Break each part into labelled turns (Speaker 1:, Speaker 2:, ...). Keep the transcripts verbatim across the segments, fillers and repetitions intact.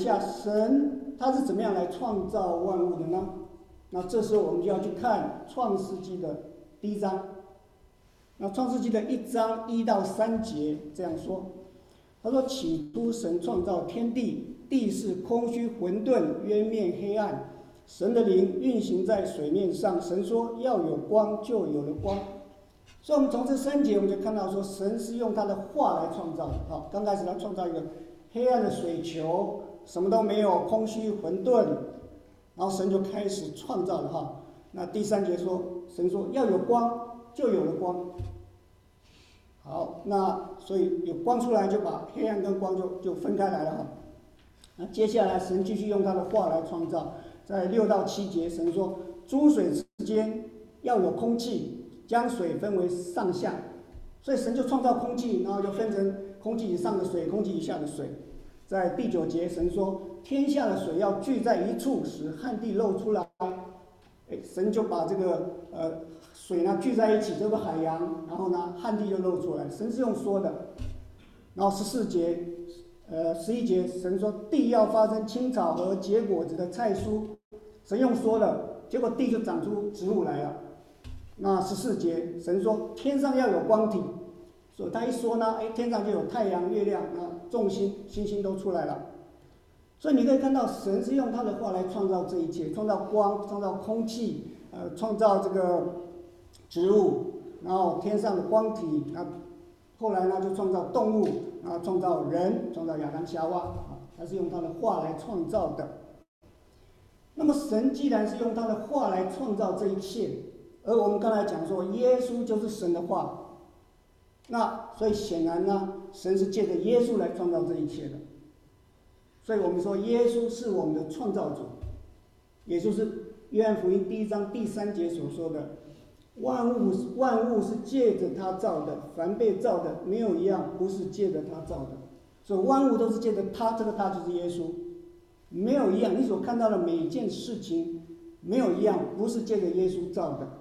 Speaker 1: 下，神他是怎么样来创造万物的呢？那这时候我们就要去看创世纪的第一章。那创世纪的一章一到三节这样说，他说：起初神创造天地，地是空虚混沌，渊面黑暗，神的灵运行在水面上。神说要有光，就有了光。所以我们从这三节我们就看到说，神是用他的话来创造的。好，刚开始他创造一个黑暗的水球，什么都没有，空虚混沌，然后神就开始创造了哈。那第三节说，神说要有光，就有了光。好，那所以有光出来，就把黑暗跟光就就分开来了哈。那接下来神继续用他的话来创造，在六到七节，神说诸水之间要有空气，将水分为上下，所以神就创造空气，然后就分成空气以上的水，空气以下的水。在第九节，神说天下的水要聚在一处，使旱地露出来。哎，神就把这个呃水呢聚在一起，这个海洋，然后呢旱地就露出来。神是用说的。然后十四节，呃十一节，神说地要发生青草和结果子的菜蔬，神用说的，结果地就长出植物来了。那十四节，神说天上要有光体，所以他一说呢，哎，天上就有太阳、月亮，那众星、星星都出来了。所以你可以看到，神是用他的话来创造这一切，创造光，创造空气，呃，创造这个植物，然后天上的光体，那后来呢就创造动物，然后创造人，创造亚当夏娃，啊，他是用他的话来创造的。那么神既然是用他的话来创造这一切，而我们刚才讲说耶稣就是神的话，那所以显然呢，神是借着耶稣来创造这一切的。所以我们说耶稣是我们的创造主，也就是约翰福音第一章第三节所说的，万物万物是借着他造的，凡被造的没有一样不是借着他造的，所以万物都是借着他，这个他就是耶稣，没有一样，你所看到的每一件事情没有一样不是借着耶稣造的。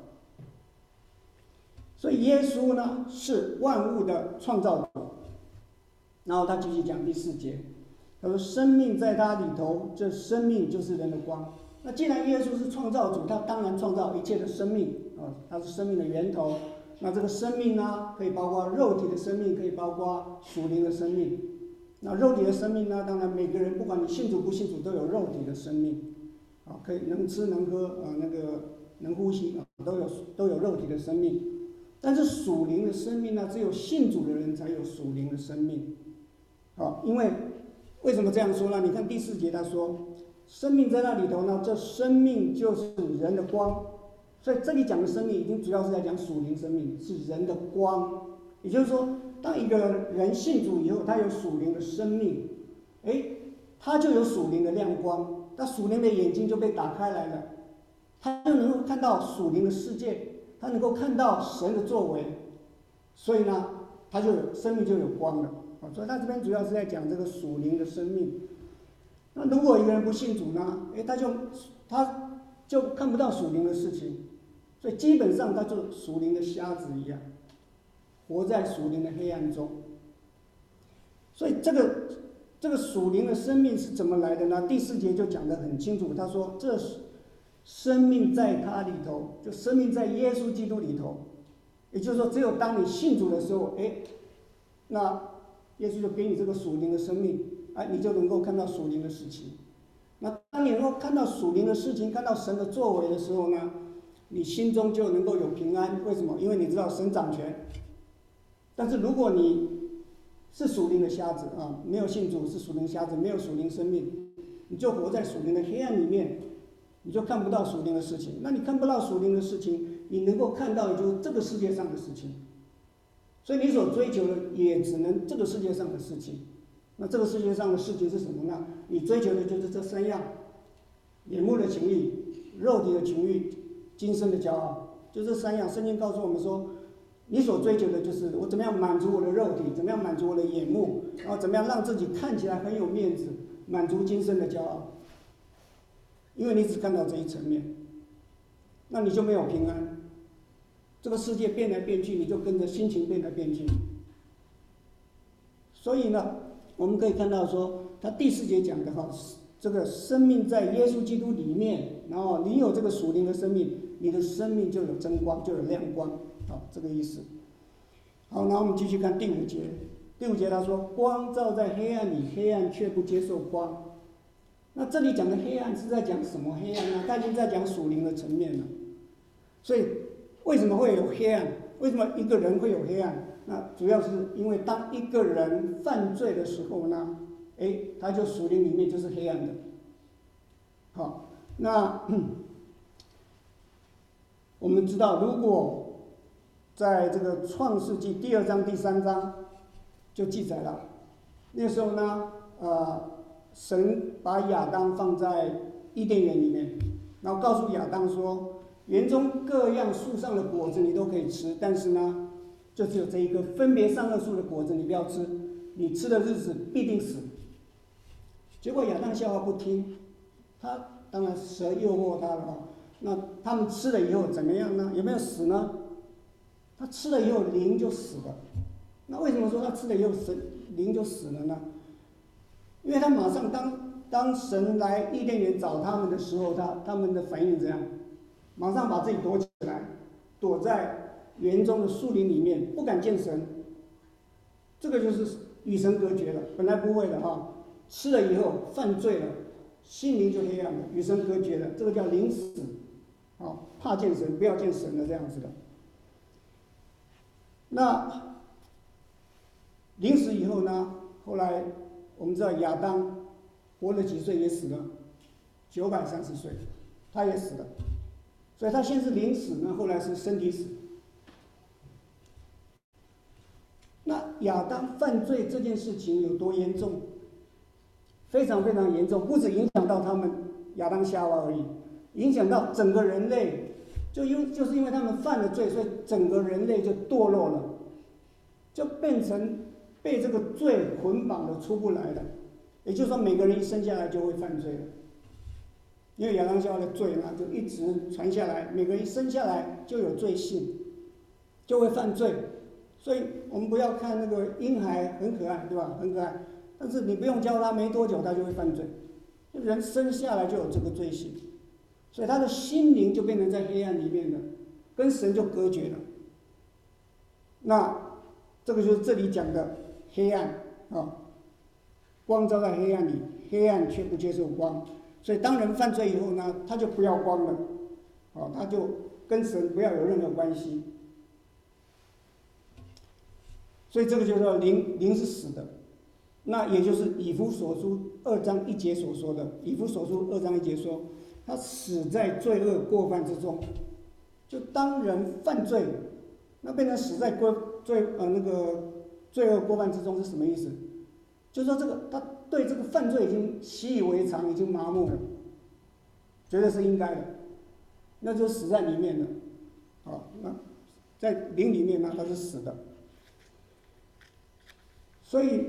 Speaker 1: 所以耶稣呢是万物的创造主。然后他继续讲第四节，他说生命在他里头，这生命就是人的光。那既然耶稣是创造主，他当然创造一切的生命啊，他是生命的源头。那这个生命呢，可以包括肉体的生命，可以包括属灵的生命。那肉体的生命呢，当然每个人不管你信主不信主，都有肉体的生命啊，可以能吃能喝啊，那个能呼吸啊，都有都有肉体的生命。但是属灵的生命呢，只有信主的人才有属灵的生命啊，因为为什么这样说呢？你看第四节他说，生命在那里头呢，这生命就是人的光。所以这里讲的生命已经主要是在讲属灵生命，是人的光。也就是说，当一个人信主以后，他有属灵的生命，哎，他就有属灵的亮光，他属灵的眼睛就被打开来了，他就能够看到属灵的世界，他能够看到神的作为，所以呢，他就有生命就有光了。所以他这边主要是在讲这个属灵的生命。那如果一个人不信主呢，哎，他就他就看不到属灵的事情，所以基本上他就属灵的瞎子一样，活在属灵的黑暗中。所以这个这个属灵的生命是怎么来的呢？第四节就讲得很清楚，他说这生命在他里头，就生命在耶稣基督里头。也就是说，只有当你信主的时候，哎，那耶稣就给你这个属灵的生命，哎，你就能够看到属灵的事情。那当你能够看到属灵的事情，看到神的作为的时候呢，你心中就能够有平安。为什么？因为你知道神掌权。但是如果你是属灵的瞎子啊，没有信主，是属灵瞎子，没有属灵生命，你就活在属灵的黑暗里面，你就看不到属灵的事情。那你看不到属灵的事情，你能够看到的就是这个世界上的事情。所以你所追求的也只能这个世界上的事情。那这个世界上的事情是什么呢？你追求的就是这三样：眼目的情欲、肉体的情欲、今生的骄傲，就这三样。圣经告诉我们说，你所追求的就是我怎么样满足我的肉体，怎么样满足我的眼目，然后怎么样让自己看起来很有面子，满足今生的骄傲。因为你只看到这一层面，那你就没有平安。这个世界变来变去，你就跟着心情变来变去。所以呢，我们可以看到说， 他第四节讲的哈，这个生命在耶稣基督里面，然后你有这个属灵的生命，你的生命就有真光，就有亮光，好，这个意思。好，那我们继续看第五节。第五节他说：“光照在黑暗里，黑暗却不接受光。”那这里讲的黑暗是在讲什么黑暗呢？他已经在讲属灵的层面了。所以为什么会有黑暗？为什么一个人会有黑暗？那主要是因为当一个人犯罪的时候呢，哎，他就属灵里面就是黑暗的。好，那、嗯、我们知道，如果在这个创世纪第二章、第三章就记载了，那时候呢，呃，神把亚当放在伊甸园里面，然后告诉亚当说，园中各样树上的果子你都可以吃，但是呢，就只有这一个分别善恶树的果子你不要吃，你吃的日子必定死。结果亚当夏娃不听，他当然蛇诱惑他了哈。那他们吃了以后怎么样呢？有没有死呢？他吃了以后灵就死了。那为什么说他吃了以后神灵就死了呢？因为他马上当当神来伊甸园找他们的时候，他他们的反应怎样？马上把自己躲起来，躲在园中的树林里面，不敢见神。这个就是与神隔绝了，本来不会的哈，吃了以后犯罪了，心灵就黑暗了，与神隔绝了，这个叫灵死。好，怕见神，不要见神了，这样子的。那临死以后呢？后来我们知道亚当活了几岁也死了，九百三十岁，他也死了。所以他先是临死呢，后来是身体死。那亚当犯罪这件事情有多严重？非常非常严重，不止影响到他们亚当夏娃而已，影响到整个人类。就因就是因为他们犯了罪，所以整个人类就堕落了，就变成被这个罪捆绑的出不来了。也就是说，每个人一生下来就会犯罪了，因为亚当夏娃的罪呢，就一直传下来，每个人一生下来就有罪性，就会犯罪。所以我们不要看那个婴孩很可爱，对吧？很可爱，但是你不用教他，没多久他就会犯罪。人生下来就有这个罪性。所以他的心灵就变成在黑暗里面的，跟神就隔绝了。那这个就是这里讲的黑暗啊，光照在黑暗里，黑暗却不接受光。所以当人犯罪以后呢，他就不要光了，啊，他就跟神不要有任何关系。所以这个就叫灵，灵是死的。那也就是以弗所书二章一节所说的，以弗所书二章一节说。他死在罪恶过犯之中，就当人犯罪，那变成死在过罪呃那个罪恶过犯之中是什么意思？就是说这个他对这个犯罪已经习以为常，已经麻木了，觉得是应该的，那就死在里面了。好，那在灵里面呢，他是死的。所以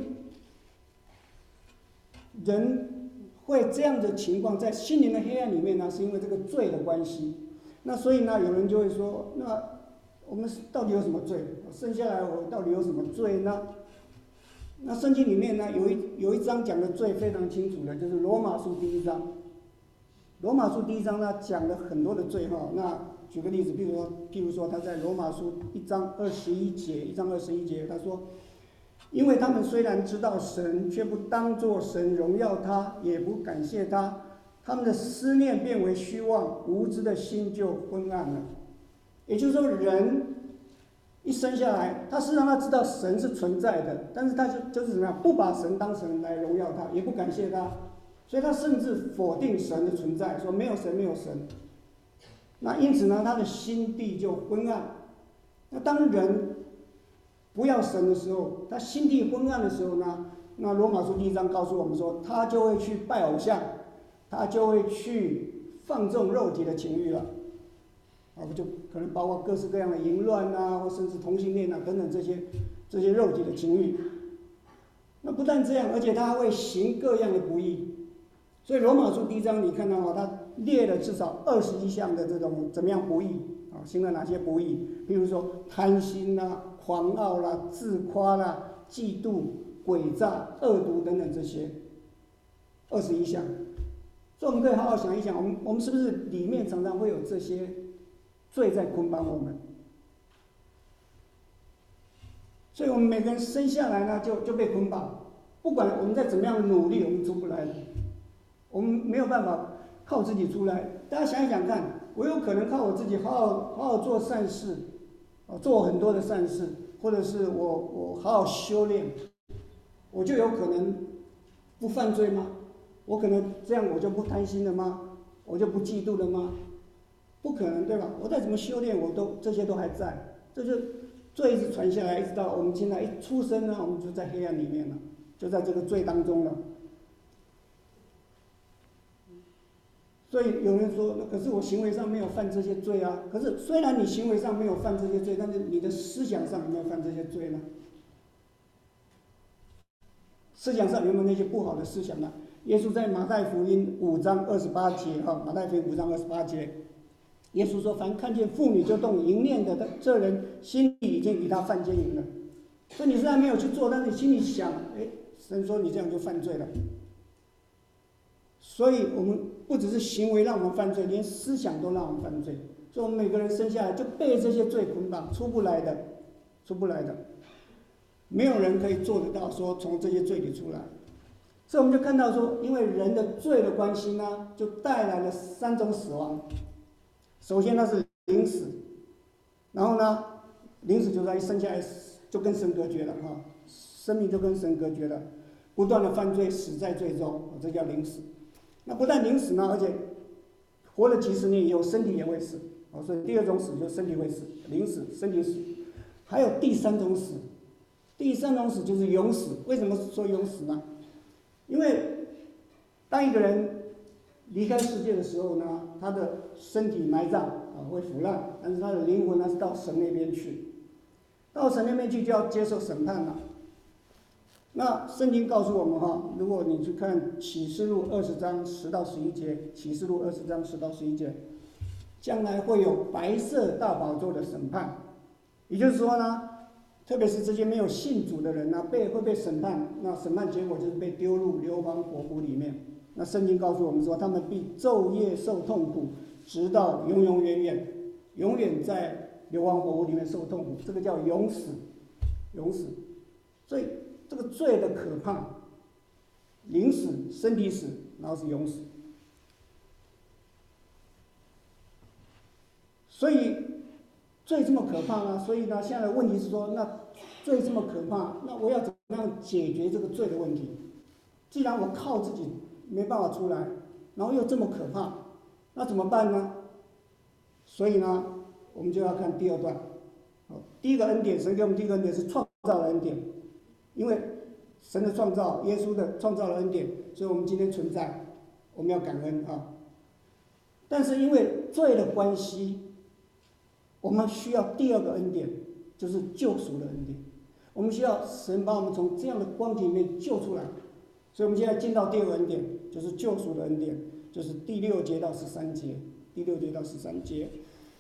Speaker 1: 人会这样的情况，在心灵的黑暗里面呢，是因为这个罪的关系。那所以呢，有人就会说，那我们到底有什么罪？生下来我到底有什么罪呢？那圣经里面呢，有一有一章讲的罪非常清楚的，就是罗马书第一章。罗马书第一章呢，讲了很多的罪哈。那举个例子，譬如说，譬如说他在罗马书一章二十一节，一章二十一节，他说。因为他们虽然知道神，却不当作神荣耀他，也不感谢他，他们的思念变为虚妄，无知的心就昏暗了。也就是说，人一生下来，他事实上他知道神是存在的，但是他就就是怎么样，不把神当神来荣耀他，也不感谢他，所以他甚至否定神的存在，说没有神，没有神。那因此呢，他的心地就昏暗。那当人不要神的时候，他心地昏暗的时候呢，那罗马书第一章告诉我们说，他就会去拜偶像，他就会去放纵肉体的情欲了，啊，就可能包括各式各样的淫乱啊，或甚至同性恋啊等等这些这些肉体的情欲。那不但这样，而且他还会行各样的不义。所以罗马书第一章你看到啊，他列了至少二十一项的这种怎么样不义啊，行了哪些不义？比如说贪心啦、狂傲啦、自夸啦、嫉妒、诡诈、恶毒等等这些， 二十一项。所以我们可以好好想一想，我们我们是不是里面常常会有这些罪在捆绑我们？所以我们每个人生下来呢，就就被捆绑，不管我们再怎么样努力，我们出不来的，我们没有办法靠自己出来。大家想一想看，我有可能靠我自己好好好好做善事，做很多的善事，或者是我我好好修炼，我就有可能不犯罪吗？我可能这样我就不贪心了吗？我就不嫉妒了吗？不可能，对吧？我再怎么修炼，我都这些都还在，这就罪一直传下来，一直到我们现在一出生呢，我们就在黑暗里面了，就在这个罪当中了。所以有人说，可是我行为上没有犯这些罪啊。可是虽然你行为上没有犯这些罪，但是你的思想上有没有犯这些罪呢？思想上有没有那些不好的思想呢？耶稣在马太福音五章二十八节哈，马太福音五章二十八节，耶稣说：“凡看见妇女就动淫念的，这人心里已经与他犯奸淫了。”所以你虽然没有去做，但是你心里想，哎，神说你这样就犯罪了。所以我们不只是行为让我们犯罪，连思想都让我们犯罪。所以我们每个人生下来就被这些罪捆绑，出不来的，出不来的。没有人可以做得到说从这些罪里出来。所以我们就看到说，因为人的罪的关系呢，就带来了三种死亡。首先那是临死，然后呢，临死就是一生下来就跟神隔绝了哈，生命就跟神隔绝了，不断的犯罪，死在罪中，这叫临死。那不但临死呢，而且活了几十年以后，身体也会死。所以第二种死就是身体会死，临死，身体死。还有第三种死，第三种死就是永死。为什么说永死呢？因为当一个人离开世界的时候呢，他的身体埋葬啊会腐烂，但是他的灵魂呢是到神那边去，到神那边去就要接受审判了。那圣经告诉我们哈，如果你去看启示录二十章十到十一节，启示录二十章十到十一节，将来会有白色大宝座的审判，也就是说呢，特别是这些没有信主的人呢，被会被审判，那审判结果就是被丢入硫磺火湖里面。那圣经告诉我们说，他们必昼夜受痛苦，直到永永远远，永远在硫磺火湖里面受痛苦，这个叫永死，永死。所以这个罪的可怕，临死、身体死，然后是永死。所以罪这么可怕呢？所以呢，现在的问题是说，那罪这么可怕，那我要怎么样解决这个罪的问题？既然我靠自己没办法出来，然后又这么可怕，那怎么办呢？所以呢，我们就要看第二段。第一个恩典，神给我们第一个恩典是创造的恩典，因为神的创造，耶稣的创造的恩典，所以我们今天存在，我们要感恩啊。但是因为罪的关系，我们需要第二个恩典，就是救赎的恩典。我们需要神把我们从这样的光景里面救出来，所以我们现在进到第二个恩典，就是救赎的恩典，就是第六节到十三节，第六节到十三节。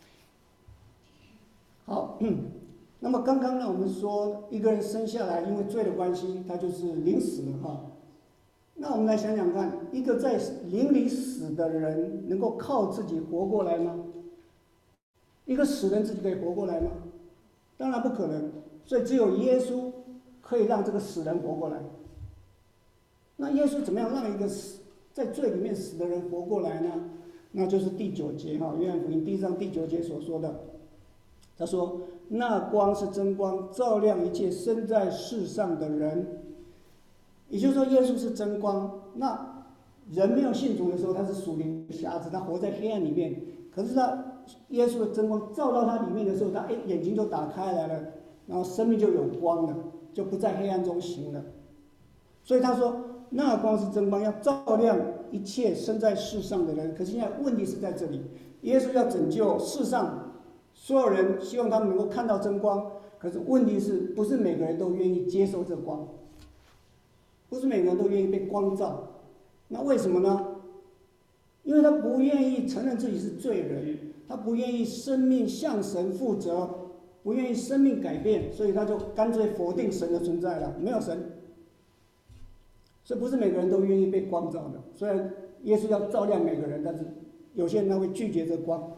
Speaker 1: 好，嗯，那么刚刚呢，我们说一个人生下来，因为罪的关系，他就是临死了哈。那我们来想想看，一个在灵里死的人，能够靠自己活过来吗？一个死人自己可以活过来吗？当然不可能。所以只有耶稣可以让这个死人活过来。那耶稣怎么样让一个死在罪里面死的人活过来呢？那就是第九节哈，约翰福音第一章第九节所说的。他说：“那光是真光，照亮一切生在世上的人。”也就是说，耶稣是真光。那人没有信主的时候，他是属灵的瞎子，他活在黑暗里面。可是他耶稣的真光照到他里面的时候，他眼睛就打开来了，然后生命就有光了，就不在黑暗中行了。所以他说，那光是真光，要照亮一切生在世上的人。可是现在问题是在这里，耶稣要拯救世上所有人，希望他们能够看到真光。可是问题是不是每个人都愿意接受这光？不是每个人都愿意被光照。那为什么呢？因为他不愿意承认自己是罪人，他不愿意生命向神负责，不愿意生命改变，所以他就干脆否定神的存在了，没有神。 所以不是每个人都愿意被光照的。虽然耶稣要照亮每个人，但是有些人他会拒绝这光。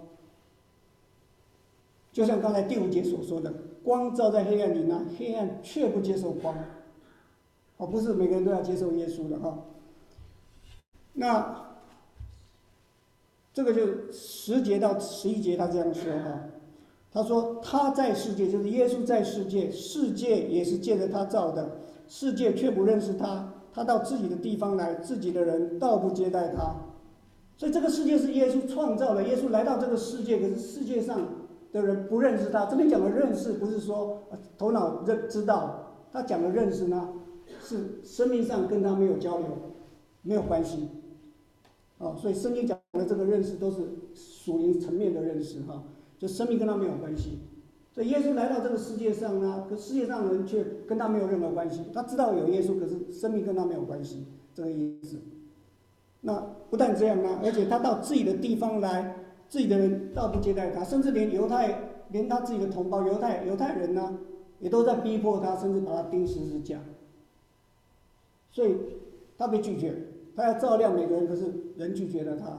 Speaker 1: 就像刚才第五节所说的，光照在黑暗里呢，黑暗却不接受光。哦，不是每个人都要接受耶稣的哈。那这个就十节到十一节他这样说哈，他说他在世界，就是耶稣在世界，世界也是借着他造的，世界却不认识他。他到自己的地方来，自己的人倒不接待他。所以这个世界是耶稣创造的，耶稣来到这个世界，可是世界上的人不认识他。这边讲的认识，不是说头脑认知道，他讲的认识呢，是生命上跟他没有交流，没有关系。哦，所以圣经讲的这个认识都是属灵层面的认识哈，就生命跟他没有关系。所以耶稣来到这个世界上呢，可世界上的人却跟他没有任何关系。他知道有耶稣，可是生命跟他没有关系，这个意思。那不但这样呢，而且他到自己的地方来，自己的人倒不接待他，甚至连犹太，连他自己的同胞犹太犹太人呢，也都在逼迫他，甚至把他钉十字架。所以他被拒绝，他要照亮每个人，可是人拒绝了他。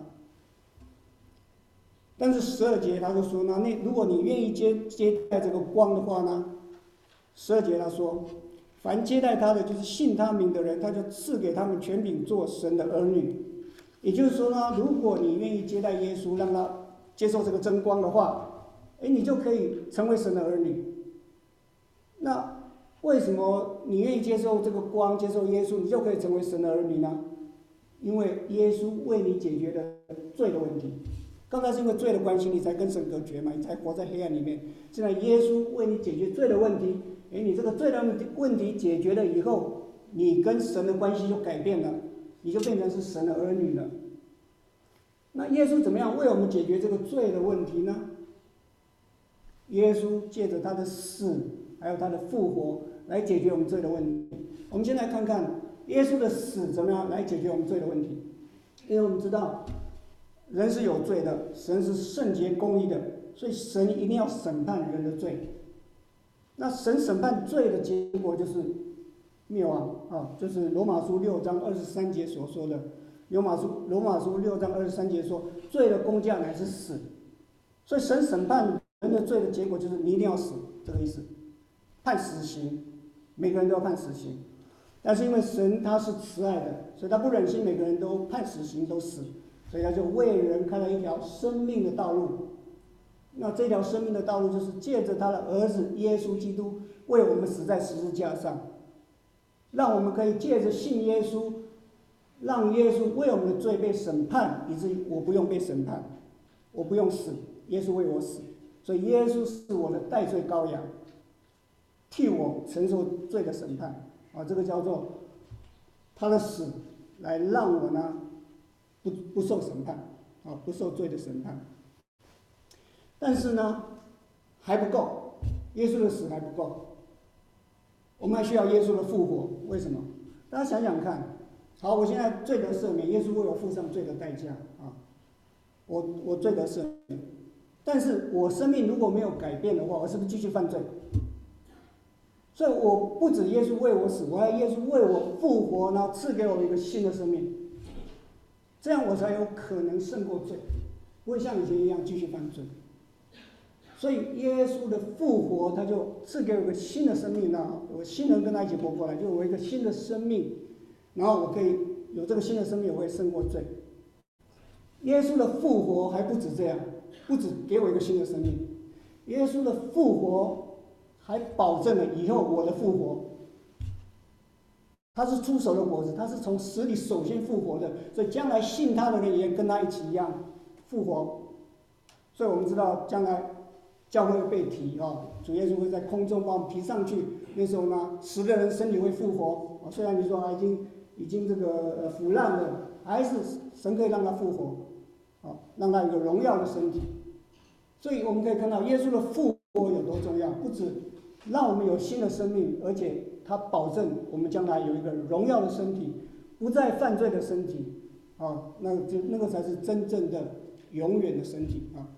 Speaker 1: 但是十二节他就说呢，那如果你愿意接接待这个光的话呢，十二节他说，凡接待他的，就是信他名的人，他就赐给他们权柄做神的儿女。也就是说呢，如果你愿意接待耶稣，让他接受这个真光的话，哎，你就可以成为神的儿女。那为什么你愿意接受这个光，接受耶稣，你就可以成为神的儿女呢？因为耶稣为你解决了罪的问题。刚才是因为罪的关系，你才跟神隔绝嘛，你才活在黑暗里面。现在耶稣为你解决罪的问题，哎，你这个罪的问题解决了以后，你跟神的关系就改变了，你就变成是神的儿女了。那耶稣怎么样为我们解决这个罪的问题呢？耶稣借着他的死，还有他的复活，来解决我们罪的问题。我们先来看看耶稣的死怎么样来解决我们罪的问题。因为我们知道人是有罪的，神是圣洁公义的，所以神一定要审判人的罪。那神审判罪的结果就是灭亡啊，就是罗马书六章二十三节所说的。罗马书罗马书六章二十三节说，罪的工价乃是死。所以神审判人的罪的结果就是你一定要死，这个意思，判死刑，每个人都要判死刑。但是因为神他是慈爱的，所以他不忍心每个人都判死刑都死，所以他就为人开了一条生命的道路。那这条生命的道路就是借着他的儿子耶稣基督为我们死在十字架上，让我们可以借着信耶稣，让耶稣为我们的罪被审判，以至于我不用被审判，我不用死，耶稣为我死。所以耶稣是我的代罪羔羊，替我承受罪的审判啊，这个叫做他的死来让我呢不不受审判啊，不受罪的审判。但是呢还不够，耶稣的死还不够，我们还需要耶稣的复活。为什么？大家想想看。好，我现在罪得赦免，耶稣为我付上罪的代价啊，我我罪得赦免。但是我生命如果没有改变的话，我是不是继续犯罪？所以我不止耶稣为我死，我还要耶稣为我复活呢，赐给我一个新的生命，这样我才有可能胜过罪，不会像以前一样继续犯罪。所以耶稣的复活，他就赐给我一个新的生命呢，我新人跟他一起活过来，就我一个新的生命，然后我可以有这个新的生命，我会胜过罪。耶稣的复活还不止这样，不止给我一个新的生命，耶稣的复活还保证了以后我的复活。他是出手的果子，他是从死里首先复活的，所以将来信他的人也跟他一起一样复活。所以我们知道将来教会会被提啊，主耶稣会在空中把我们提上去，那时候呢，死的人身体会复活。虽然你说啊已经已经这个呃腐烂了，还是神可以让他复活，啊，让他有个荣耀的身体。所以我们可以看到耶稣的复活有多重要，不止让我们有新的生命，而且他保证我们将来有一个荣耀的身体，不再犯罪的身体，啊，那就那个才是真正的永远的身体啊。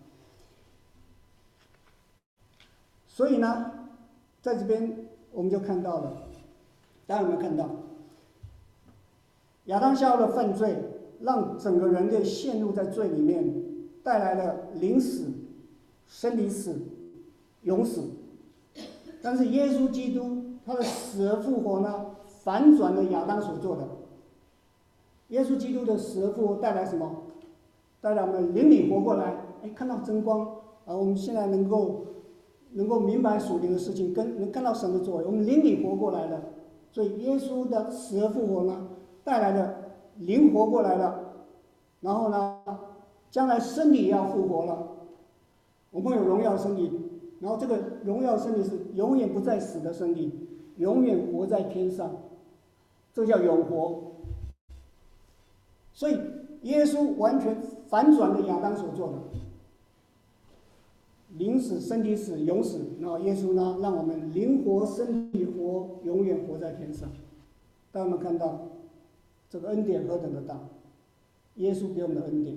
Speaker 1: 所以呢，在这边我们就看到了，大家有没有看到？ 亚当夏娃的犯罪让整个人类陷入在罪里面，带来了灵死、生理死、永死。但是耶稣基督他的死而复活呢，反转了亚当所做的。耶稣基督的死而复活带来什么？带来我们灵里活过来，哎，看到真光啊！我们现在能够能够明白属灵的事情，跟能看到神的作为，我们灵里活过来了。所以耶稣的死而复活呢，带来了灵活过来了，然后呢，将来身体也要复活了。我们有荣耀身体，然后这个荣耀身体是永远不再死的身体，永远活在天上，这叫永活。所以耶稣完全反转了亚当所做的，灵死、身体死、永死。然后耶稣呢，让我们灵活、身体活，永远活在天上。大家有没有看到这个恩典何等的大？耶稣给我们的恩典。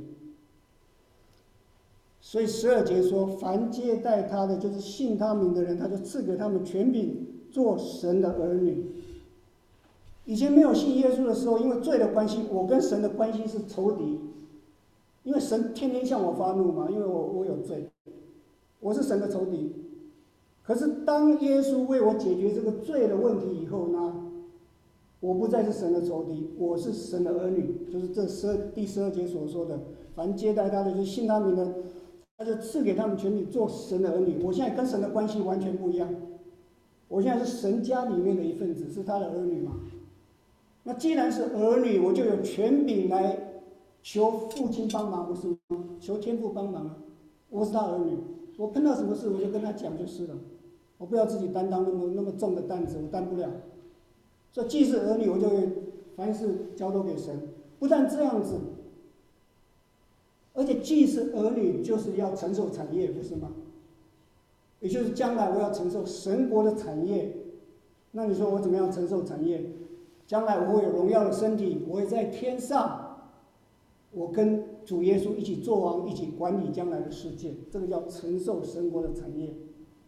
Speaker 1: 所以十二节说，凡接待他的，就是信他名的人，他就赐给他们权柄，做神的儿女。以前没有信耶稣的时候，因为罪的关系，我跟神的关系是仇敌，因为神天天向我发怒嘛，因为我我有罪，我是神的仇敌。可是当耶稣为我解决这个罪的问题以后呢，我不再是神的仇敌，我是神的儿女，就是这十二第十二节所说的，凡接待他的，就信他名的，他就赐给他们权柄做神的儿女。我现在跟神的关系完全不一样，我现在是神家里面的一份子，是他的儿女嘛。那既然是儿女，我就有权柄来求父亲帮忙，不是吗？求天父帮忙啊！我是他儿女，我碰到什么事我就跟他讲就是了，我不要自己担当那么那么重的担子，我担不了。所以既是儿女，我就会凡事交托给神。不但这样子，而且既是儿女，就是要承受产业，不是吗？也就是将来我要承受神国的产业。那你说我怎么样承受产业？将来我会有荣耀的身体，我会在天上，我跟主耶稣一起作王，一起管理将来的世界，这个叫承受神国的产业。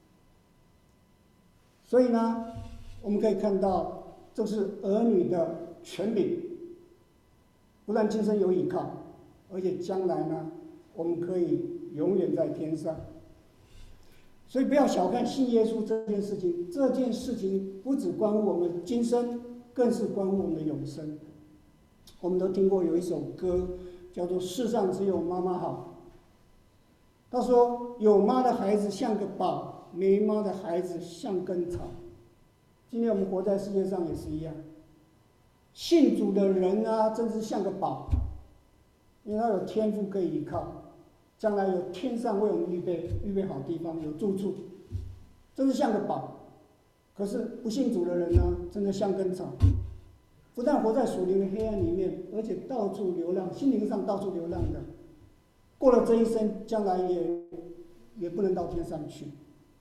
Speaker 1: 所以呢，我们可以看到，这是儿女的权柄，不但今生有依靠，而且将来呢，我们可以永远在天上。所以不要小看信耶稣这件事情，这件事情不只关乎我们今生，更是关乎我们的永生。我们都听过有一首歌叫做《世上只有妈妈好》，他说有妈的孩子像个宝，没妈的孩子像根草。今天我们活在世界上也是一样，信主的人啊，真是像个宝，因为他有天赋可以依靠，将来有天上为我们预备预备好地方，有住处，真是像个宝。可是不信主的人呢，真的像根草，不但活在属灵的黑暗里面，而且到处流浪，心灵上到处流浪的，过了这一生，将来也也不能到天上去。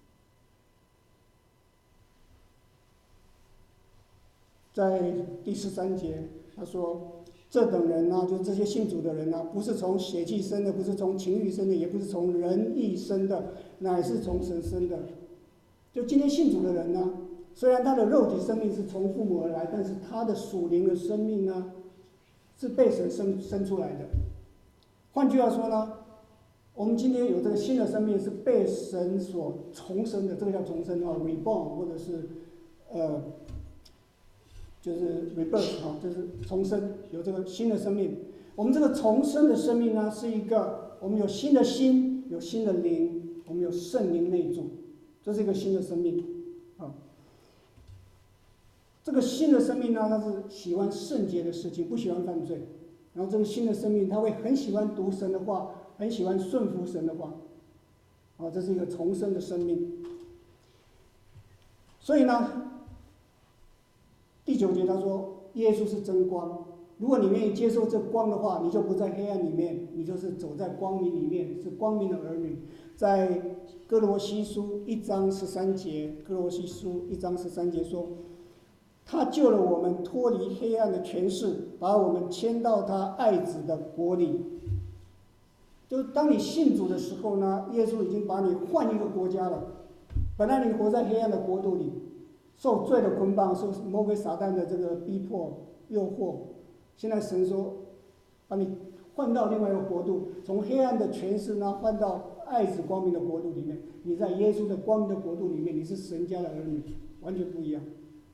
Speaker 1: 在第十三节，他说：“这等人呢、啊，就这些信主的人呢、啊，不是从血气生的，不是从情欲生的，也不是从人意生的，乃是从神生的。”就今天信主的人呢、啊，虽然他的肉体生命是从父母而来，但是他的属灵的生命呢，是被神生生出来的。换句话说呢，我们今天有这个新的生命是被神所重生的，这个叫重生啊 ，reborn， 或者是呃。就是 rebirth 哈，就是重生，有这个新的生命。我们这个重生的生命呢，是一个我们有新的心，有新的灵，我们有圣灵内住，这是一个新的生命啊。这个新的生命呢，它是喜欢圣洁的事情，不喜欢犯罪。然后这个新的生命，他会很喜欢读神的话，很喜欢顺服神的话。啊，这是一个重生的生命。所以呢。第九节他说，耶稣是真光。如果你愿意接受这光的话，你就不在黑暗里面，你就是走在光明里面，是光明的儿女。在哥罗西书一章十三节，哥罗西书一章十三节说，他救了我们脱离黑暗的权势，把我们迁到他爱子的国里。就当你信主的时候呢，耶稣已经把你换一个国家了。本来你活在黑暗的国度里，受罪的捆绑，受魔鬼撒旦的这个逼迫、诱惑， 现在神说，把你换到另外一个国度，从黑暗的权势呢换到爱子光明的国度里面。你在耶稣的光明的国度里面，你是神家的儿女，完全不一样。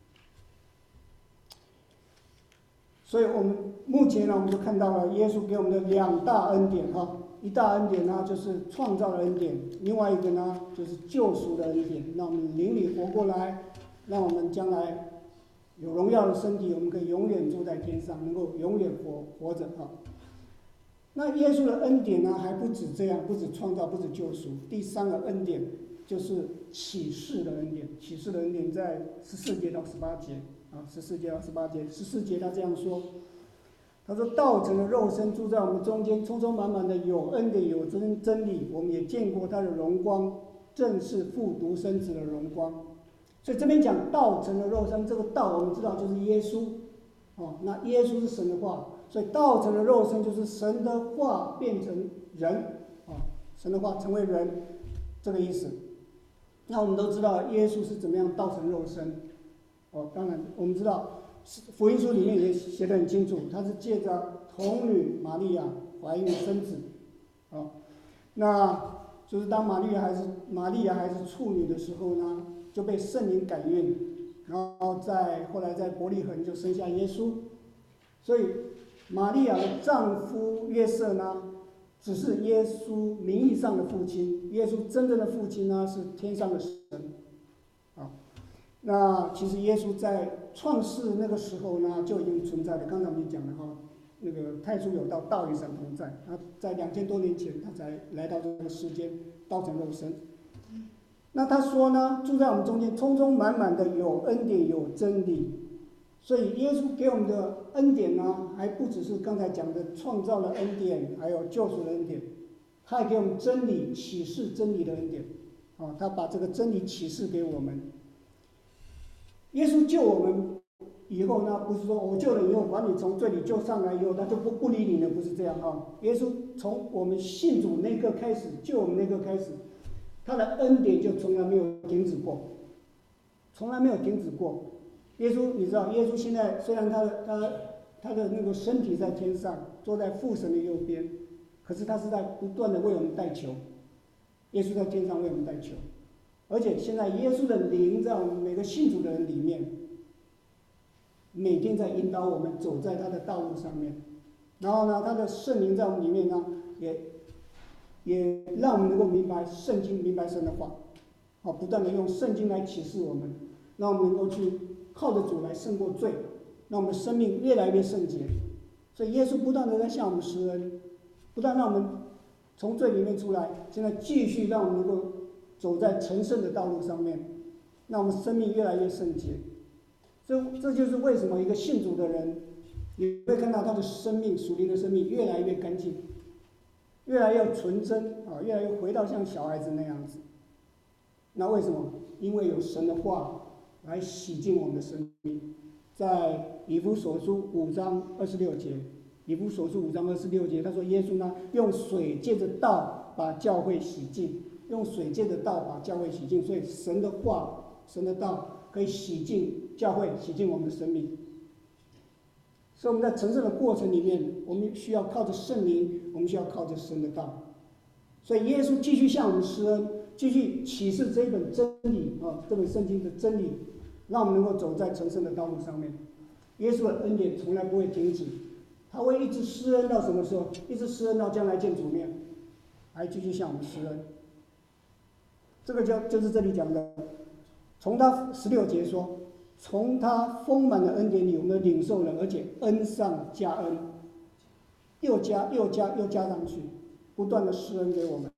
Speaker 1: 所以我们目前呢，我们就看到了耶稣给我们的两大恩典哈，一大恩典呢就是创造的恩典，另外一个呢就是救赎的恩典，让我们灵里活过来，让我们将来有荣耀的身体，我们可以永远住在天上，能够永远活活着哈。那耶稣的恩典呢，还不止这样，不止创造，不止救赎。第三个恩典就是启示的恩典。启示的恩典在十四节到十八节啊，十四节到十八节。十四节他这样说，他说：“道成了肉身，住在我们中间，充充满满的有恩典有真真理。我们也见过他的荣光，正是父独生子的荣光。”所以这边讲道成了肉身，这个道我们知道就是耶稣哦。那耶稣是神的话。所以道成的肉身就是神的话变成人啊，神的话成为人，这个意思。那我们都知道耶稣是怎么样道成肉身哦，当然我们知道福音书里面也写得很清楚，他是借着童女玛利亚怀孕生子啊，那就是当玛利亚还是玛利亚还是处女的时候呢，就被圣灵感孕，然后在后来在伯利恒就生下耶稣，所以。玛利亚的丈夫约瑟呢，只是耶稣名义上的父亲，耶稣真正的父亲呢是天上的神，啊，那其实耶稣在创世那个时候呢就已经存在了。刚才我们讲的哈，那个太初有道，道与神同在，他在两千多年前他才来到这个世间，道成肉身。那他说呢，住在我们中间，充充满满的有恩典有真理。所以耶稣给我们的恩典呢，还不只是刚才讲的创造的恩典，还有救赎的恩典，他还给我们真理启示真理的恩典，啊，他把这个真理启示给我们。耶稣救我们以后呢，不是说我救了以后把你从罪里救上来以后，他就不不理你了，不是这样啊。耶稣从我们信主那刻开始，救我们那刻开始，他的恩典就从来没有停止过，从来没有停止过。耶稣，你知道，耶稣现在虽然他的他他的那个身体在天上，坐在父神的右边，可是他是在不断的为我们代求。耶稣在天上为我们代求，而且现在耶稣的灵在我们每个信主的人里面，每天在引导我们走在他的道路上面。然后呢，他的圣灵在我们里面呢，也也让我们能够明白圣经，明白神的话，好，不断的用圣经来启示我们，让我们能够去。靠着主来胜过罪，让我们的生命越来越圣洁。所以耶稣不断的在向我们施恩，不但让我们从罪里面出来，现在继续让我们能够走在成圣的道路上面，让我们生命越来越圣洁。这这就是为什么一个信主的人，你会看到他的生命属灵的生命越来越干净，越来越纯真啊，越来越回到像小孩子那样子。那为什么？因为有神的话来洗净我们的生命。在以弗所书五章二十六节，以弗所书五章二十六节，他说耶稣呢用水借着道把教会洗净，用水借着道把教会洗净。所以神的话，神的道可以洗净教会，洗净我们的生命。所以我们在成圣的过程里面，我们需要靠着圣灵，我们需要靠着神的道。所以耶稣继续向我们施恩，继续启示这一本真理啊，这本圣经的真理，让我们能够走在成圣的道路上面。耶稣的恩典从来不会停止，他会一直施恩到什么时候？一直施恩到将来见主面，还继续向我们施恩。这个就就是这里讲的，从他十六节说，从他丰满的恩典里，我们领受了，而且恩上加恩，又加又加又加上去，不断的施恩给我们。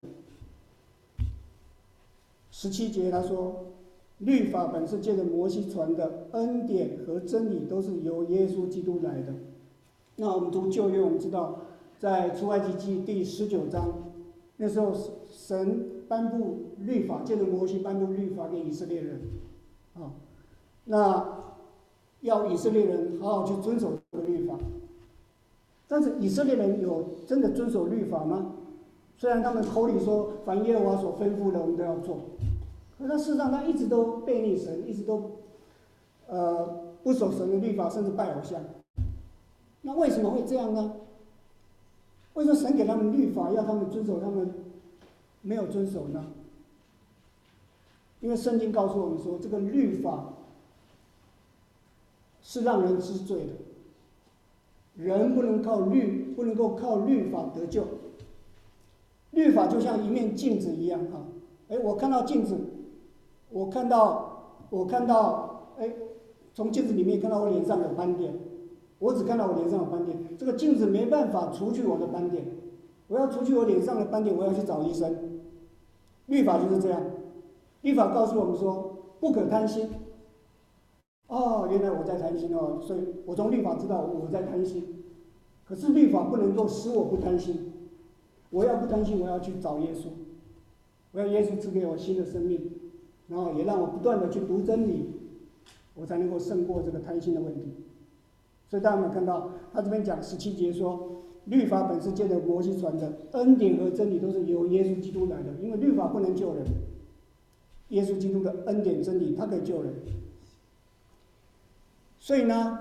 Speaker 1: 十七节他说，律法本是借着摩西传的，恩典和真理都是由耶稣基督来的。那我们读旧约，我们知道在出埃及记第十九章，那时候神颁布律法，借着摩西颁布律法给以色列人啊，那要以色列人好好去遵守这个律法。但是以色列人有真的遵守律法吗？虽然他们口里说凡耶和华所吩咐的我们都要做，可是事实上他一直都背逆神，一直都呃不守神的律法，甚至拜偶像。 那为什么会这样呢？为什么神给他们律法要他们遵守，他们没有遵守呢？因为圣经告诉我们说，这个律法是让人知罪的，人不能靠律，不能够靠律法得救。律法就像一面镜子一样啊，哎，我看到镜子，我看到，我看到，哎，从镜子里面看到我脸上有斑点，我只看到我脸上有斑点，这个镜子没办法除去我的斑点，我要除去我脸上的斑点，我要去找医生。律法就是这样，律法告诉我们说，不可贪心。哦，原来我在贪心哦，所以我从律法知道我在贪心。可是律法不能够使我不贪心，我要不贪心，我要去找耶稣，我要耶稣赐给我新的生命，然后也让我不断的去读真理，我才能够胜过这个贪心的问题。所以大家有没有看到，他这边讲十七节说，律法本是借着摩西传的，恩典和真理都是由耶稣基督来的，因为律法不能救人，耶稣基督的恩典真理，他可以救人。所以呢，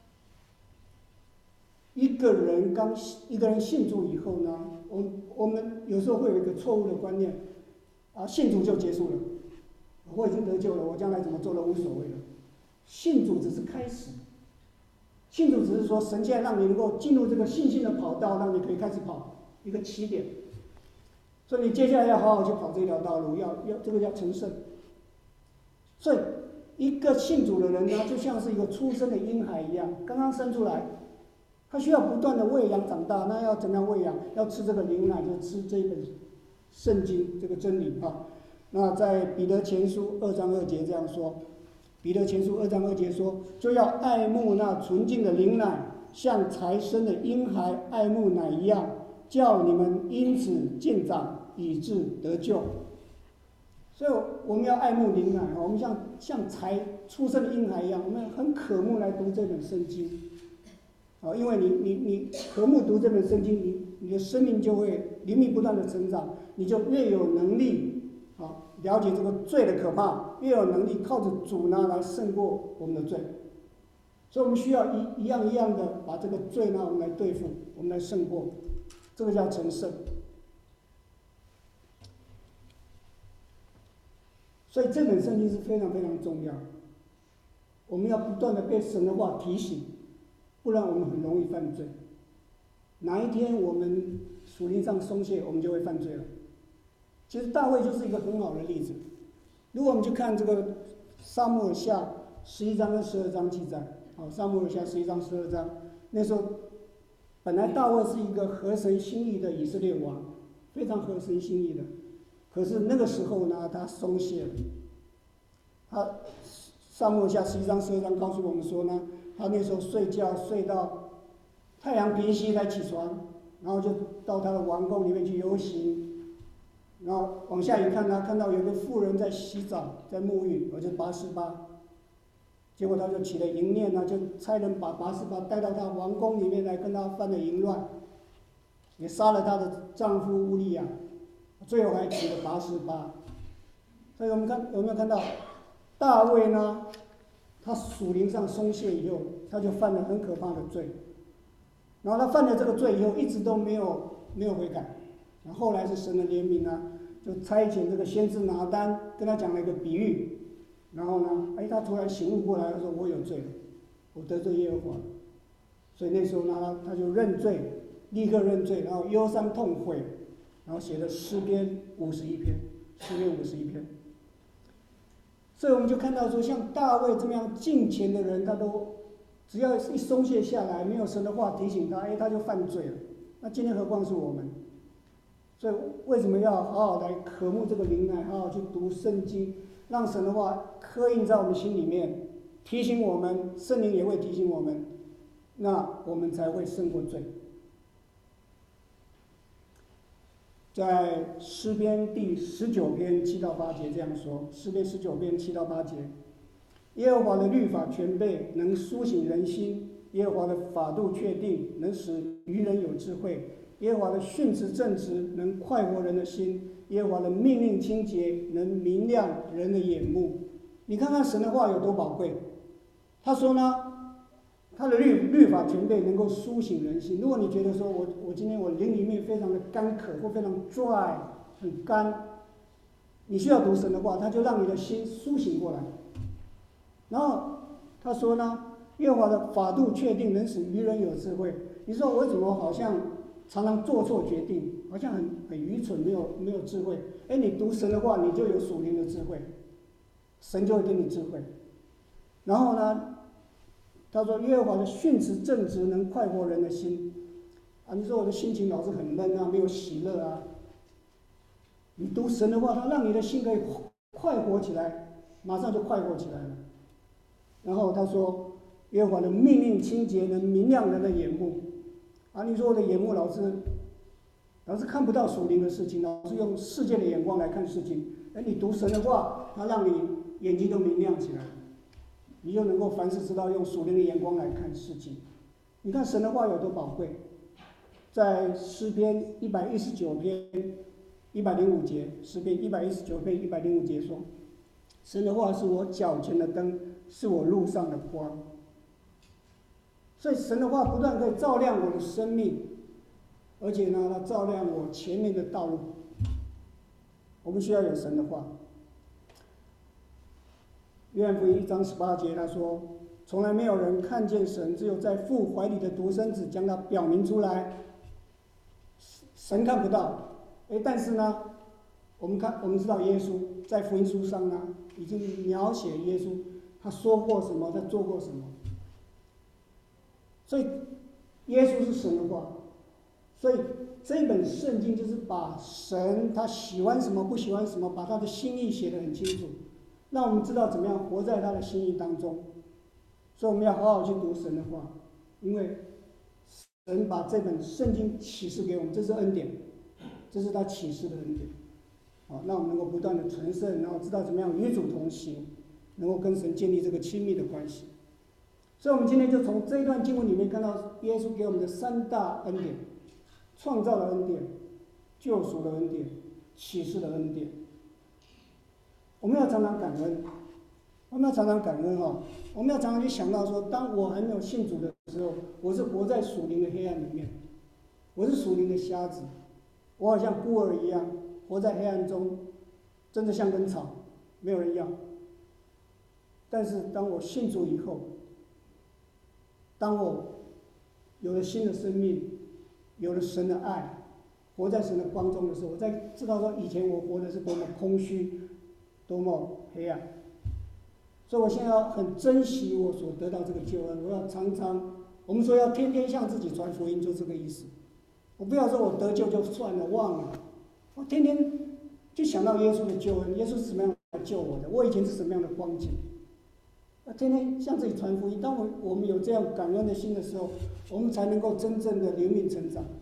Speaker 1: 一个人刚一个人信主以后呢，我我们有时候会有一个错误的观念，啊，信主就结束了，我已经得救了，我将来怎么做都无所谓了。信主只是开始，信主只是说神现在让你能够进入这个信心的跑道，让你可以开始跑一个起点，所以你接下来要好好去跑这条道路，要要这个叫成圣。所以一个信主的人呢，就像是一个出生的婴孩一样，刚刚生出来，他需要不断的喂养长大。那要怎么样喂养？要吃这个牛奶，就吃这一本圣经这个真理啊。那在彼得前书二章二节这样说，彼得前书二章二节说，就要爱慕那纯净的灵奶，像才生的婴孩爱慕奶一样，叫你们因此渐长，以致得救。所以我们要爱慕灵奶，我们像像才出生的婴孩一样，我们很渴慕来读这本圣经，啊，因为你你你渴慕读这本圣经，你你的生命就会灵命不断的成长，你就越有能力啊了解这个罪的可怕，越有能力靠着主呢来胜过我们的罪。所以我们需要一一样一样的把这个罪呢我们来对付，我们来胜过，这个叫成圣。所以这本圣经是非常非常重要，我们要不断的被神的话提醒，不然我们很容易犯罪。哪一天我们属灵上松懈，我们就会犯罪了。其实大卫就是一个很好的例子。如果我们去看这个撒母耳下十一章跟十二章记载，好，撒母耳下十一章十二章，那时候本来大卫是一个合神心意的以色列王，非常合神心意的。可是那个时候呢，他松懈了。他撒母耳下十一章十二章告诉我们说呢，他那时候睡觉睡到太阳平息才起床，然后就到他的王宫里面去游行，然后往下一看呢，看到有个妇人在洗澡，在沐浴，我就拔示巴。结果他就起了淫念呢，就差人把拔示巴带到他王宫里面来，跟他犯了淫乱，也杀了他的丈夫乌利亚。最后还娶了拔示巴。所以我们看有没有看到大卫呢？他属灵上松懈以后，他就犯了很可怕的罪。然后他犯了这个罪以后，一直都没有没有悔改。然后后来是神的怜悯呢，就差遣这个先知拿单跟他讲了一个比喻。然后呢，哎，他突然醒悟过来，他说我有罪了，我得罪耶和华。所以那时候呢，他就认罪，立刻认罪，然后忧伤痛悔。然后写了诗篇五十一篇，诗篇五十一篇。所以我们就看到说，像大卫这么样敬虔的人，他都只要一松懈下来，没有神的话提醒他，哎，他就犯罪了。那今天何况是我们？所以为什么要好好来渴慕这个灵奶，好好去读圣经，让神的话刻印在我们心里面，提醒我们，圣灵也会提醒我们，那我们才会胜过罪。在诗篇第十九篇七到八节这样说，诗篇十九篇七到八节，耶和华的律法全备，能苏醒人心；耶和华的法度确定，能使愚人有智慧；耶和华的训词正直，能快活人的心；耶和华的命令清洁，能明亮人的眼目。你看看神的话有多宝贵。他说呢，他他的律律法全备，能够苏醒人心。如果你觉得说我我今天我灵里面非常的干渴或非常 dry 很干，你需要读神的话，他就让你的心苏醒过来。然后他说呢，耶和华的法度确定，能使愚人有智慧。你说我怎么好像常常做错决定，好像很很愚蠢，没有没有智慧？哎，你读神的话，你就有属灵的智慧，神就会给你智慧。然后呢，他说耶和华的训词正直，能快活人的心。啊，你说我的心情老是很闷啊，没有喜乐啊。你读神的话，他让你的心可以快活起来，马上就快活起来了。然后他说，耶和华的命令清洁，能明亮人的眼目。啊，你说我的眼目老是老是看不到属灵的事情，老是用世界的眼光来看事情。哎，你读神的话，他让你眼睛都明亮起来，你就能够凡事知道用属灵的眼光来看事情。你看神的话有多宝贵，在诗篇一百一十九篇一百零五节，诗篇一百一十九篇一百零五节说，神的话是我脚前的灯，是我路上的光。所以神的话不断可以照亮我的生命，而且呢，它照亮我前面的道路。我们需要有神的话。约翰福音一章十八节他说，从来没有人看见神，只有在父怀里的独生子将他表明出来。神看不到，哎，但是呢，我们看我们知道耶稣在福音书上呢，已经描写耶稣他说过什么，他做过什么。所以耶稣是神的话，所以这本圣经就是把神他喜欢什么不喜欢什么，把他的心意写得很清楚，让我们知道怎么样活在他的心意当中。所以我们要好好去读神的话，因为神把这本圣经启示给我们，这是恩典，这是他启示的恩典。好，让我们能够不断的存圣，然后知道怎么样与主同行，能够跟神建立这个亲密的关系。所以我们今天就从这一段经文里面看到耶稣给我们的三大恩典：创造的恩典、救赎的恩典、启示的恩典。我们要常常感恩，我们要常常感恩哦。我们要常常去想到说，当我还没有信主的时候，我是活在属灵的黑暗里面，我是属灵的瞎子，我好像孤儿一样活在黑暗中，真的像根草，没有人要。但是当我信主以后，当我有了新的生命，有了神的爱，活在神的光中的时候，我才知道说以前我活的是多么空虚，多么黑暗。所以我现在要很珍惜我所得到这个救恩，我要常常，我们说要天天向自己传福音，就这个意思。我不要说我得救就算了，忘了，我天天就想到耶稣的救恩，耶稣是什么样来救我的，我以前是什么样的光景。天天向自己传福音，当我我们有这样感恩的心的时候，我们才能够真正的灵命成长，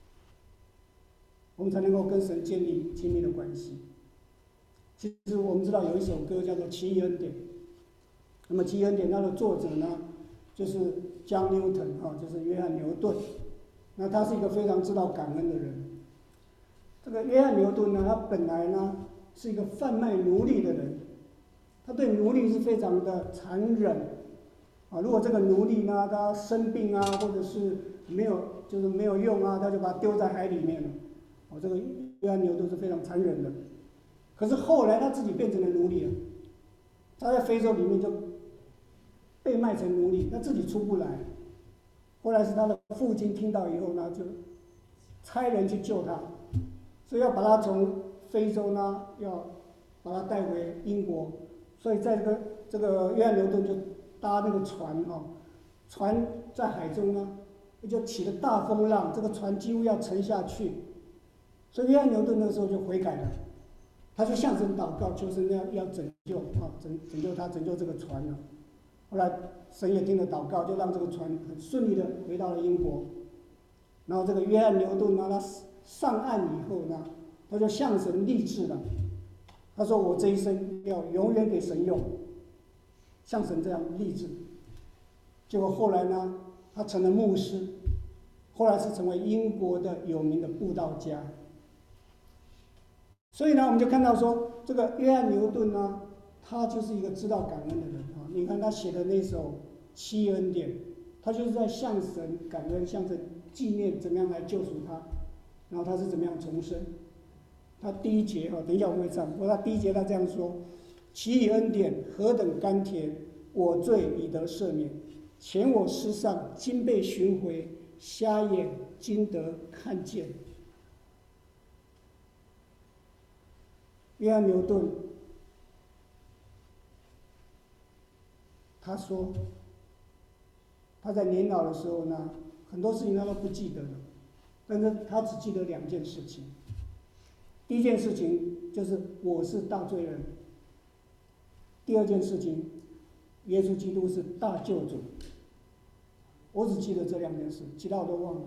Speaker 1: 我们才能够跟神建立亲密的关系。其实我们知道有一首歌叫做《奇异恩典》，那么《奇异恩典》它的作者呢，就是 John Newton 哈，就是约翰牛顿。那他是一个非常知道感恩的人。这个约翰牛顿呢，他本来呢是一个贩卖奴隶的人。他对奴隶是非常的残忍，啊，如果这个奴隶呢，他生病啊，或者是没有就是没有用啊，他就把他丢在海里面了，哦，这个约翰牛顿是非常残忍的。可是后来他自己变成了奴隶了，他在非洲里面就被卖成奴隶，他自己出不来。后来是他的父亲听到以后呢，就差人去救他，所以要把他从非洲呢，要把他带回英国。所以在这个这个约翰牛顿就搭那个船哦，船在海中呢，就起了大风浪，这个船几乎要沉下去。所以约翰牛顿那个时候就悔改了，他就向神祷告，求神要要拯救啊，拯拯救他，拯救这个船了。后来神也听了祷告，就让这个船很顺利的回到了英国。然后这个约翰牛顿呢，他上岸以后呢，他就向神立志了。他说：“我这一生要永远给神用，像神这样立志。”结果后来呢，他成了牧师，后来是成为英国的有名的布道家。所以呢，我们就看到说，这个约翰牛顿呢，他就是一个知道感恩的人啊。你看他写的那首《七恩典》， 他就是在向神感恩，向神纪念怎么样来救赎他，然后他是怎么样重生。他第一节哈，等一下我们会唱。不过他第一节他这样说：其以恩典何等甘甜，我罪已得赦免，前我失丧，今被寻回，瞎眼今得看见。约翰牛顿他说，他在年老的时候呢，很多事情他都不记得了，但是他只记得两件事情。第一件事情就是我是大罪人，第二件事情，耶稣基督是大救主。我只记得这两件事，其他我都忘了。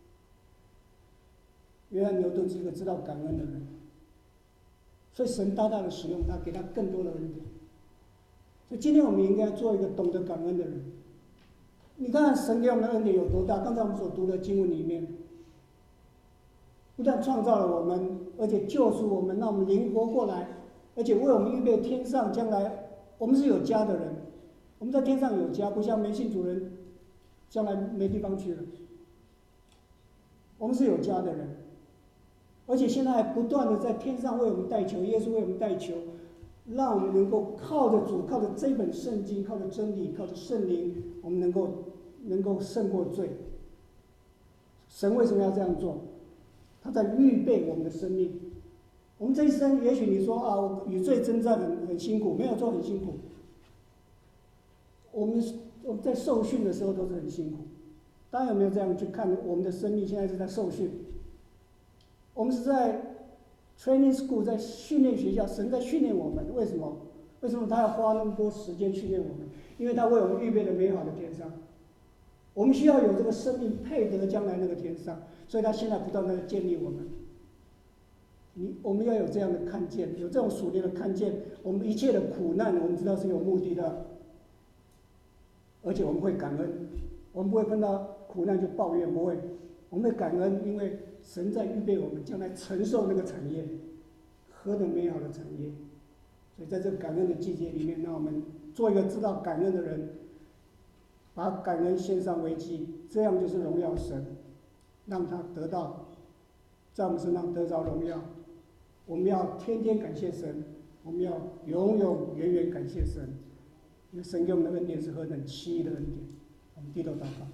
Speaker 1: 约翰牛顿是一个知道感恩的人，所以神大大的使用他，给他更多的恩典。所以今天我们应该做一个懂得感恩的人。你看神给我们的恩典有多大？刚才我们所读的经文里面，不但创造了我们，而且救赎我们，让我们灵活过来，而且为我们预备天上将来，我们是有家的人，我们在天上有家，不像没信主人将来没地方去了。我们是有家的人，而且现在还不断的在天上为我们代求，耶稣为我们代求，让我们能够靠着主，靠着这本圣经，靠着真理，靠着圣灵，我们能够能够胜过罪。神为什么要这样做？他在预备我们的生命。我们这一生，也许你说啊，我与罪征战很很辛苦，没有做很辛苦。我们我们在受训的时候都是很辛苦。大家有没有这样去看我们的生命？现在是在受训，我们是在 training school， 在训练学校，神在训练我们。为什么？为什么他要花那么多时间训练我们？因为他为我们预备了美好的天上。我们需要有这个生命配得将来那个天上，所以他现在不断的建立我们。你我们要有这样的看见，有这种属灵的看见，我们一切的苦难，我们知道是有目的的，而且我们会感恩，我们不会碰到苦难就抱怨，不会，我们会感恩，因为神在预备我们将来承受那个产业，何等美好的产业！所以在这个感恩的季节里面，让我们做一个知道感恩的人，把感恩献上为祭，这样就是荣耀神，让他得到在我们身上得着荣耀。我们要天天感谢神，我们要永永远远感谢神，因为神给我们的恩典是何等奇异的恩典。我们低头祷告。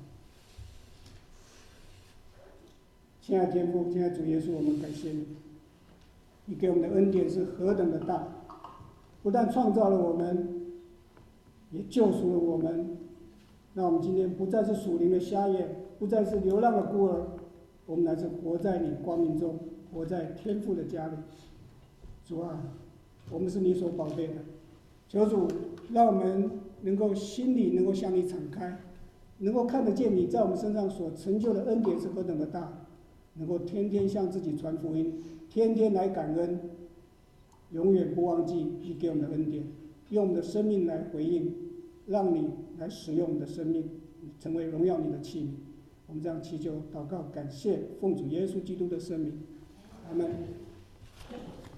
Speaker 1: 亲爱的天父，亲爱的主耶稣，我们感谢你，你给我们的恩典是何等的大，不但创造了我们，也救赎了我们，让我们今天不再是属灵的瞎眼，不再是流浪的孤儿，我们乃是活在你光明中，活在天父的家里。主啊，我们是你所宝贝的，求主让我们能够心里能够向你敞开，能够看得见你在我们身上所成就的恩典是何等的大，能够天天向自己传福音，天天来感恩，永远不忘记你给我们的恩典，用我们的生命来回应，让你来使用我们的生命，成为荣耀你的器皿。我们这样祈求、祷告、感谢，奉主耶稣基督的圣名，阿门。